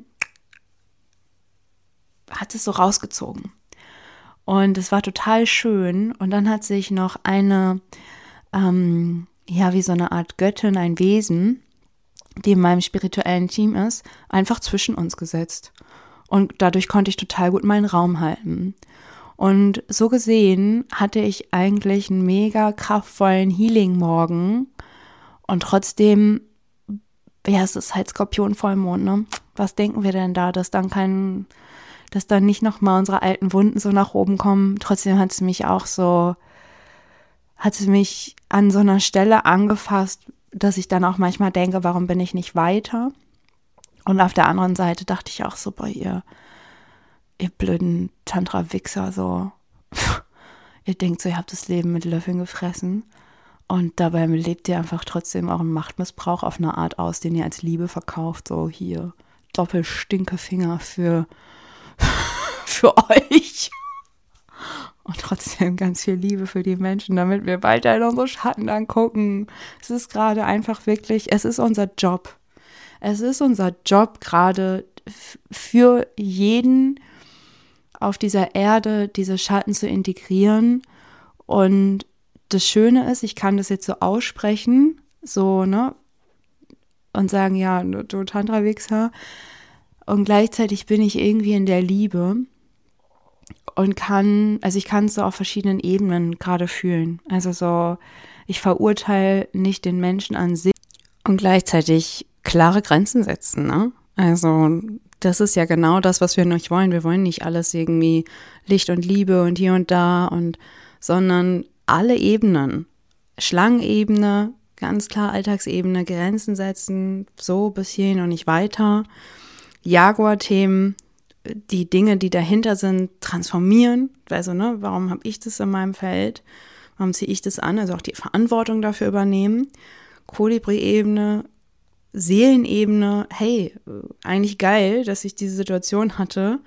B: hat es so rausgezogen. Und es war total schön. Und dann hat sich noch eine, ähm, ja, wie so eine Art Göttin, ein Wesen, die in meinem spirituellen Team ist, einfach zwischen uns gesetzt. Und dadurch konnte ich total gut meinen Raum halten. Und so gesehen hatte ich eigentlich einen mega kraftvollen Healing-Morgen. Und trotzdem, ja, es ist halt Skorpion-Vollmond, ne? Was denken wir denn da, dass dann kein... dass dann nicht nochmal unsere alten Wunden so nach oben kommen. Trotzdem hat es mich auch so, hat es mich an so einer Stelle angefasst, dass ich dann auch manchmal denke, warum bin ich nicht weiter? Und auf der anderen Seite dachte ich auch so, boah, ihr, ihr blöden Tantra-Wichser, so, ihr denkt so, ihr habt das Leben mit Löffeln gefressen. Und dabei lebt ihr einfach trotzdem auch einen Machtmissbrauch auf eine Art aus, den ihr als Liebe verkauft. So hier, Doppelstinkefinger für für euch und trotzdem ganz viel Liebe für die Menschen, damit wir weiter in unsere Schatten angucken. Es ist gerade einfach wirklich, es ist unser Job. Es ist unser Job gerade für jeden auf dieser Erde, diese Schatten zu integrieren. Und das Schöne ist, ich kann das jetzt so aussprechen, so, ne, und sagen, ja, du Tantra-Wichser. Und gleichzeitig bin ich irgendwie in der Liebe und kann, also ich kann es so auf verschiedenen Ebenen gerade fühlen. Also so, ich verurteile nicht den Menschen an sich und gleichzeitig klare Grenzen setzen, ne? Also das ist ja genau das, was wir nicht wollen. Wir wollen nicht alles irgendwie Licht und Liebe und hier und da und, sondern alle Ebenen, Schlangenebene, ganz klar Alltagsebene, Grenzen setzen, so bis hierhin und nicht weiter. Jaguar-Themen, die Dinge, die dahinter sind, transformieren. Also, ne, warum habe ich das in meinem Feld? Warum ziehe ich das an? Also auch die Verantwortung dafür übernehmen. Kolibri-Ebene, Seelenebene, hey, eigentlich geil, dass ich diese Situation hatte,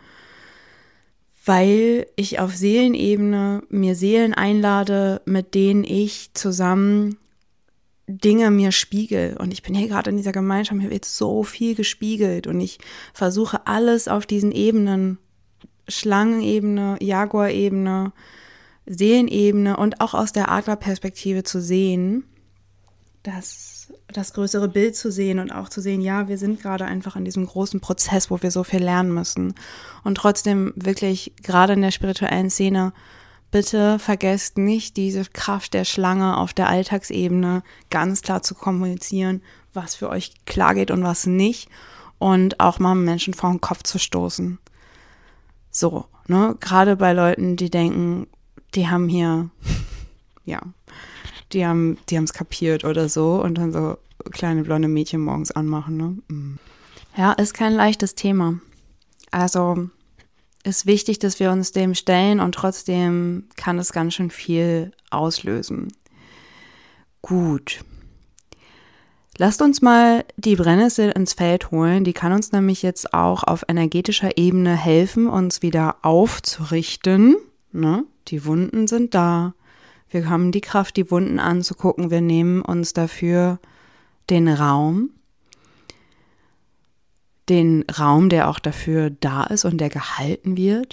B: weil ich auf Seelenebene mir Seelen einlade, mit denen ich zusammen Dinge mir spiegel. Und ich bin hier gerade in dieser Gemeinschaft, mir wird so viel gespiegelt und ich versuche alles auf diesen Ebenen, Schlangenebene, Jaguar-Ebene, Seelenebene und auch aus der Adlerperspektive zu sehen, das, das größere Bild zu sehen und auch zu sehen, ja, wir sind gerade einfach in diesem großen Prozess, wo wir so viel lernen müssen. Und trotzdem wirklich gerade in der spirituellen Szene, bitte vergesst nicht, diese Kraft der Schlange auf der Alltagsebene ganz klar zu kommunizieren, was für euch klar geht und was nicht. Und auch mal Menschen vor den Kopf zu stoßen. So, ne, gerade bei Leuten, die denken, die haben hier, ja, die haben die haben es kapiert oder so und dann so kleine blonde Mädchen morgens anmachen, ne? Ja, ist kein leichtes Thema. Also ist wichtig, dass wir uns dem stellen und trotzdem kann es ganz schön viel auslösen. Gut. Lasst uns mal die Brennnessel ins Feld holen. Die kann uns nämlich jetzt auch auf energetischer Ebene helfen, uns wieder aufzurichten. Ne? Die Wunden sind da. Wir haben die Kraft, die Wunden anzugucken. Wir nehmen uns dafür den Raum. Den Raum, der auch dafür da ist und der gehalten wird.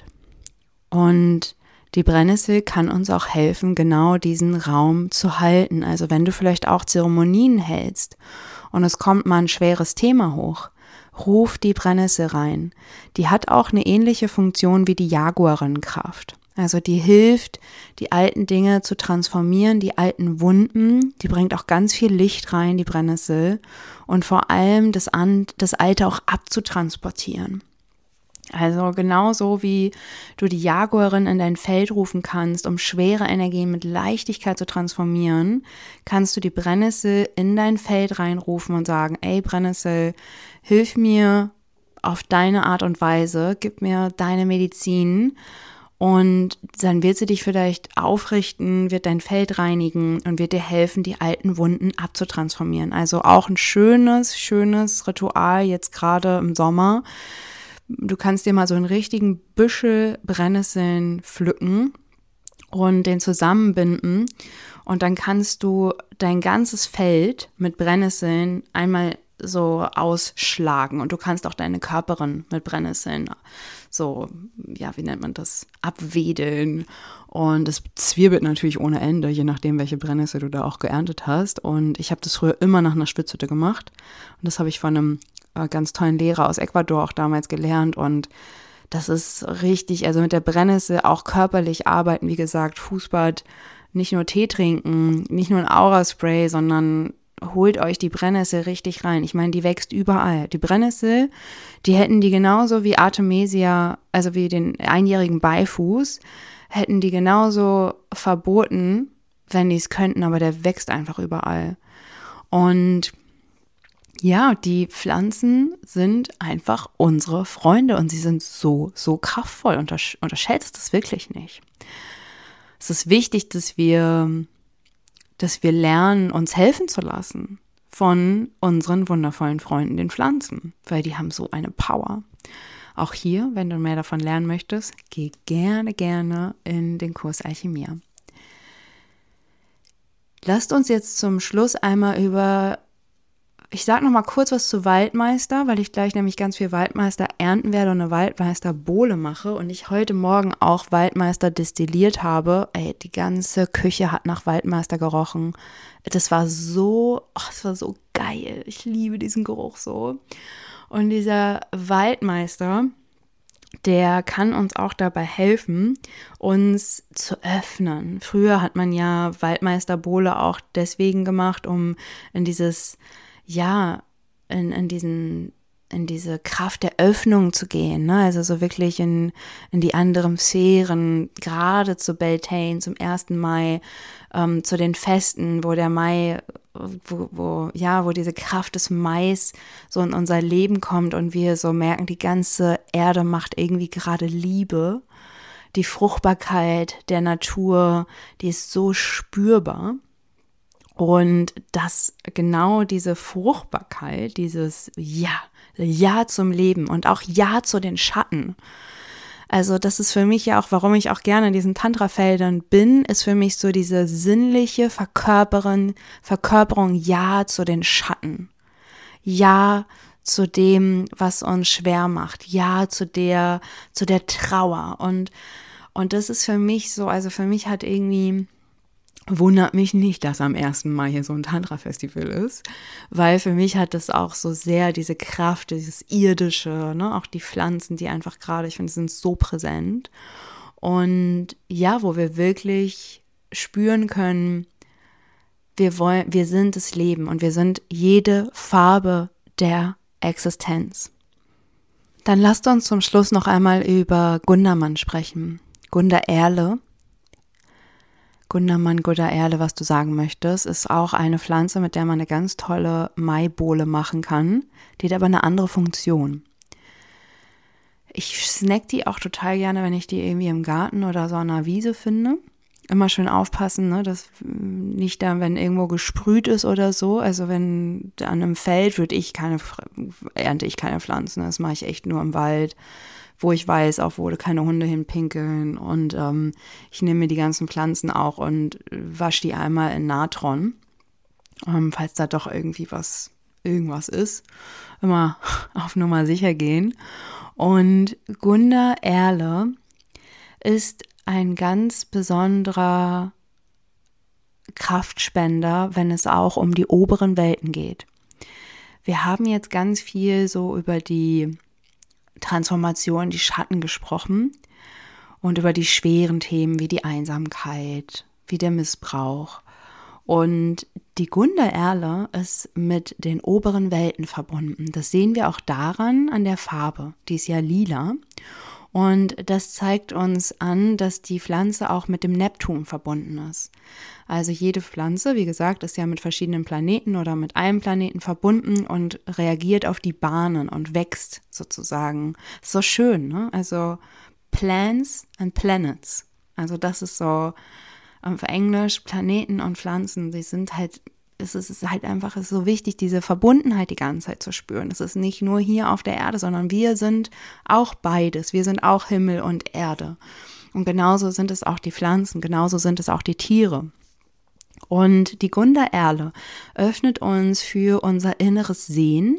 B: Und die Brennnessel kann uns auch helfen, genau diesen Raum zu halten. Also wenn du vielleicht auch Zeremonien hältst und es kommt mal ein schweres Thema hoch, ruf die Brennnessel rein. Die hat auch eine ähnliche Funktion wie die Jaguarinnenkraft. Also die hilft, die alten Dinge zu transformieren, die alten Wunden. Die bringt auch ganz viel Licht rein, die Brennnessel. Und vor allem das, An- das Alte auch abzutransportieren. Also genauso wie du die Jaguarin in dein Feld rufen kannst, um schwere Energien mit Leichtigkeit zu transformieren, kannst du die Brennnessel in dein Feld reinrufen und sagen, ey Brennnessel, hilf mir auf deine Art und Weise, gib mir deine Medizin und dann wird sie dich vielleicht aufrichten, wird dein Feld reinigen und wird dir helfen, die alten Wunden abzutransformieren. Also auch ein schönes, schönes Ritual jetzt gerade im Sommer. Du kannst dir mal so einen richtigen Büschel Brennnesseln pflücken und den zusammenbinden und dann kannst du dein ganzes Feld mit Brennnesseln einmal so ausschlagen und du kannst auch deine Körperin mit Brennnesseln so, ja, wie nennt man das, abwedeln und es zwirbelt natürlich ohne Ende, je nachdem, welche Brennnessel du da auch geerntet hast und ich habe das früher immer nach einer Schwitzhütte gemacht und das habe ich von einem ganz tollen Lehrer aus Ecuador auch damals gelernt und das ist richtig, also mit der Brennnessel auch körperlich arbeiten, wie gesagt, Fußbad, nicht nur Tee trinken, nicht nur ein Aura-Spray, sondern holt euch die Brennnessel richtig rein. Ich meine, die wächst überall. Die Brennnessel, die hätten die genauso wie Artemisia, also wie den einjährigen Beifuß, hätten die genauso verboten, wenn die es könnten, aber der wächst einfach überall. Und ja, die Pflanzen sind einfach unsere Freunde und sie sind so, so kraftvoll. Untersch- unterschätzt das wirklich nicht. Es ist wichtig, dass wir, dass wir lernen, uns helfen zu lassen von unseren wundervollen Freunden, den Pflanzen, weil die haben so eine Power. Auch hier, wenn du mehr davon lernen möchtest, geh gerne, gerne in den Kurs Alchemia. Lasst uns jetzt zum Schluss einmal über Ich sage noch mal kurz was zu Waldmeister, weil ich gleich nämlich ganz viel Waldmeister ernten werde und eine Waldmeisterbowle mache und ich heute Morgen auch Waldmeister destilliert habe. Ey, die ganze Küche hat nach Waldmeister gerochen. Das war so, oh, das war so geil. Ich liebe diesen Geruch so. Und dieser Waldmeister, der kann uns auch dabei helfen, uns zu öffnen. Früher hat man ja Waldmeisterbowle auch deswegen gemacht, um in dieses ja, in, in diesen, in diese Kraft der Öffnung zu gehen, ne? Also so wirklich in, in die anderen Sphären, gerade zu Beltane, zum ersten Mai, ähm, zu den Festen, wo der Mai, wo, wo, ja, wo diese Kraft des Mais so in unser Leben kommt und wir so merken, die ganze Erde macht irgendwie gerade Liebe. Die Fruchtbarkeit der Natur, die ist so spürbar. Und dass genau diese Fruchtbarkeit, dieses Ja, Ja zum Leben und auch Ja zu den Schatten. Also das ist für mich ja auch, warum ich auch gerne in diesen Tantra-Feldern bin, ist für mich so diese sinnliche Verkörperung, Verkörperung Ja zu den Schatten. Ja zu dem, was uns schwer macht. Ja zu der, zu der Trauer. Und, und das ist für mich so, also für mich hat irgendwie... Wundert mich nicht, dass am ersten Mai hier so ein Tantra-Festival ist, weil für mich hat das auch so sehr diese Kraft, dieses Irdische, ne? Auch die Pflanzen, die einfach gerade, ich finde, sind so präsent. Und ja, wo wir wirklich spüren können, wir wollen, wir sind das Leben und wir sind jede Farbe der Existenz. Dann lasst uns zum Schluss noch einmal über Gundermann sprechen. Gunda Erle. Gundermann, Gunda Erle, was du sagen möchtest, ist auch eine Pflanze, mit der man eine ganz tolle Maibowle machen kann. Die hat aber eine andere Funktion. Ich snack die auch total gerne, wenn ich die irgendwie im Garten oder so an einer Wiese finde. Immer schön aufpassen, ne, dass nicht da, wenn irgendwo gesprüht ist oder so, also wenn an einem Feld würde ich keine, ernte ich keine Pflanzen, das mache ich echt nur im Wald, wo ich weiß, auch wo keine Hunde hinpinkeln und ähm, ich nehme mir die ganzen Pflanzen auch und wasche die einmal in Natron, ähm, falls da doch irgendwie was, irgendwas ist, immer auf Nummer sicher gehen. Und Gunda Erle ist ein ganz besonderer Kraftspender, wenn es auch um die oberen Welten geht. Wir haben jetzt ganz viel so über die Transformation, die Schatten gesprochen und über die schweren Themen wie die Einsamkeit, wie der Missbrauch. Und die Gunda Erle ist mit den oberen Welten verbunden. Das sehen wir auch daran an der Farbe. Die ist ja lila. Und das zeigt uns an, dass die Pflanze auch mit dem Neptun verbunden ist. Also jede Pflanze, wie gesagt, ist ja mit verschiedenen Planeten oder mit einem Planeten verbunden und reagiert auf die Bahnen und wächst sozusagen. Ist so schön, ne? Also Plants and Planets. Also das ist so auf Englisch Planeten und Pflanzen, die sind halt, es ist halt einfach es ist so wichtig, diese Verbundenheit die ganze Zeit zu spüren. Es ist nicht nur hier auf der Erde, sondern wir sind auch beides. Wir sind auch Himmel und Erde. Und genauso sind es auch die Pflanzen, genauso sind es auch die Tiere. Und die Gunda Erle öffnet uns für unser inneres Sehen,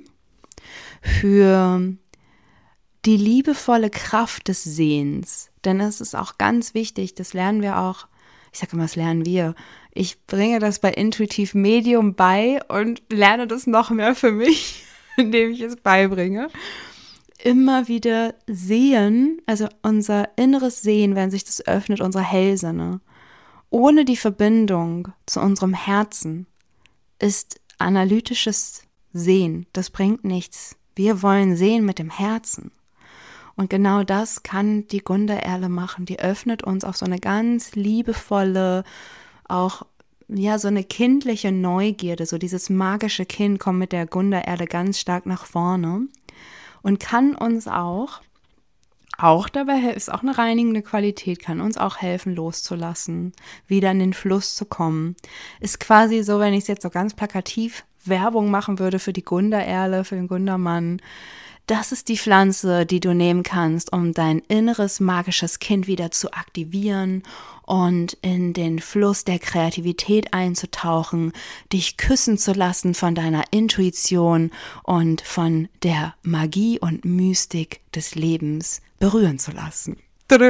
B: für die liebevolle Kraft des Sehens. Denn es ist auch ganz wichtig, das lernen wir auch, ich sage immer, das lernen wir. Ich bringe das bei Intuitiv Medium bei und lerne das noch mehr für mich, indem ich es beibringe. Immer wieder sehen, also unser inneres Sehen, wenn sich das öffnet, unsere Hellsinne, ohne die Verbindung zu unserem Herzen, ist analytisches Sehen. Das bringt nichts. Wir wollen sehen mit dem Herzen. Und genau das kann die Gunda Erle machen. Die öffnet uns auf so eine ganz liebevolle, auch ja so eine kindliche Neugierde, so dieses magische Kind kommt mit der Gunda Erle ganz stark nach vorne und kann uns auch, auch dabei ist auch eine reinigende Qualität, kann uns auch helfen loszulassen, wieder in den Fluss zu kommen. Ist quasi so, wenn ich es jetzt so ganz plakativ Werbung machen würde für die Gunda Erle, für den Gundermann. Das ist die Pflanze, die du nehmen kannst, um dein inneres magisches Kind wieder zu aktivieren und in den Fluss der Kreativität einzutauchen, dich küssen zu lassen von deiner Intuition und von der Magie und Mystik des Lebens berühren zu lassen.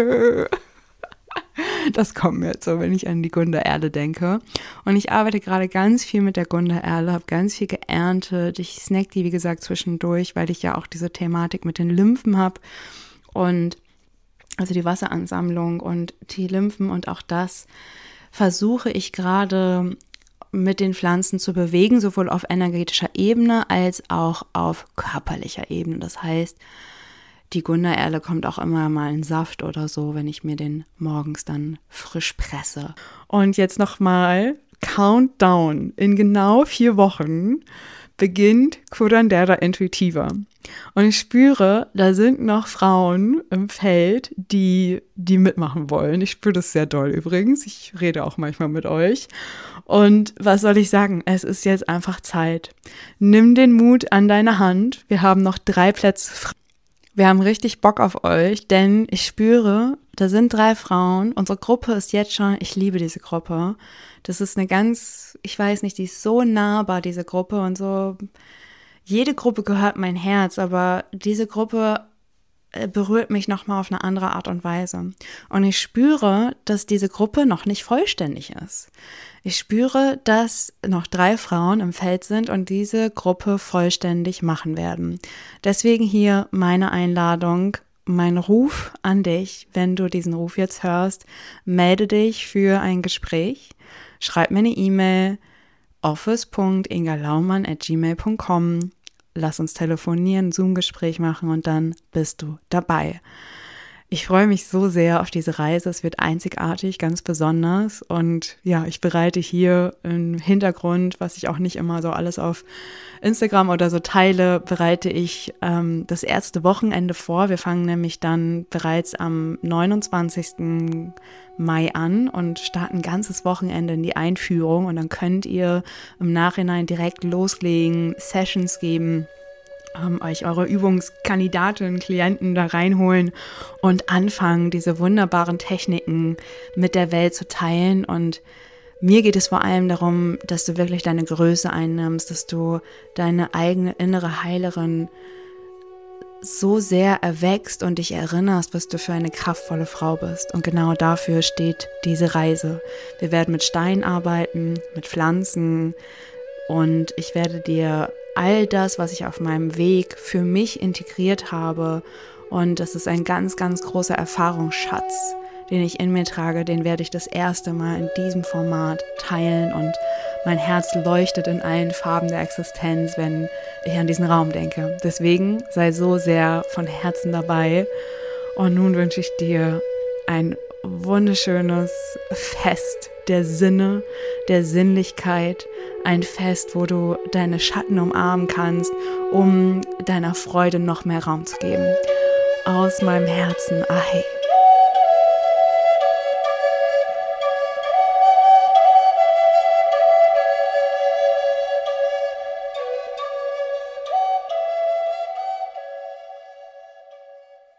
B: Das kommt mir jetzt so, wenn ich an die Gunda Erle denke. Und ich arbeite gerade ganz viel mit der Gunda Erle, habe ganz viel geerntet. Ich snack die, wie gesagt, zwischendurch, weil ich ja auch diese Thematik mit den Lymphen habe. Und also die Wasseransammlung und die Lymphen und auch das versuche ich gerade mit den Pflanzen zu bewegen, sowohl auf energetischer Ebene als auch auf körperlicher Ebene. Das heißt, die Gunda Erle kommt auch immer mal in Saft oder so, wenn ich mir den morgens dann frisch presse. Und jetzt nochmal Countdown. In genau vier Wochen beginnt Curandera Intuitiva. Und ich spüre, da sind noch Frauen im Feld, die, die mitmachen wollen. Ich spüre das sehr doll übrigens. Ich rede auch manchmal mit euch. Und was soll ich sagen? Es ist jetzt einfach Zeit. Nimm den Mut an deine Hand. Wir haben noch drei Plätze frei. Wir haben richtig Bock auf euch, denn ich spüre, da sind drei Frauen. Unsere Gruppe ist jetzt schon, ich liebe diese Gruppe. Das ist eine ganz, ich weiß nicht, die ist so nahbar, diese Gruppe und so. Jede Gruppe gehört mein Herz, aber diese Gruppe berührt mich nochmal auf eine andere Art und Weise. Und ich spüre, dass diese Gruppe noch nicht vollständig ist. Ich spüre, dass noch drei Frauen im Feld sind und diese Gruppe vollständig machen werden. Deswegen hier meine Einladung, mein Ruf an dich, wenn du diesen Ruf jetzt hörst, melde dich für ein Gespräch, schreib mir eine E-Mail, office punkt inga laumann at gmail punkt com. Lass uns telefonieren, Zoom-Gespräch machen und dann bist du dabei. Ich freue mich so sehr auf diese Reise. Es wird einzigartig, ganz besonders. Und ja, ich bereite hier im Hintergrund, was ich auch nicht immer so alles auf Instagram oder so teile, bereite ich ähm, das erste Wochenende vor. Wir fangen nämlich dann bereits am neunundzwanzigsten Mai an und starten ein ganzes Wochenende in die Einführung. Und dann könnt ihr im Nachhinein direkt loslegen, Sessions geben, Ähm, euch eure Übungskandidatinnen, Klienten da reinholen und anfangen, diese wunderbaren Techniken mit der Welt zu teilen. Und mir geht es vor allem darum, dass du wirklich deine Größe einnimmst, dass du deine eigene innere Heilerin so sehr erwächst und dich erinnerst, was du für eine kraftvolle Frau bist. Und genau dafür steht diese Reise. Wir werden mit Steinen arbeiten, mit Pflanzen, und ich werde dir all das, was ich auf meinem Weg für mich integriert habe, und das ist ein ganz, ganz großer Erfahrungsschatz, den ich in mir trage, den werde ich das erste Mal in diesem Format teilen, und mein Herz leuchtet in allen Farben der Existenz, wenn ich an diesen Raum denke. Deswegen sei so sehr von Herzen dabei, und nun wünsche ich dir ein wunderschönes Fest der Sinne, der Sinnlichkeit, ein Fest, wo du deine Schatten umarmen kannst, um deiner Freude noch mehr Raum zu geben. Aus meinem Herzen, Ahei.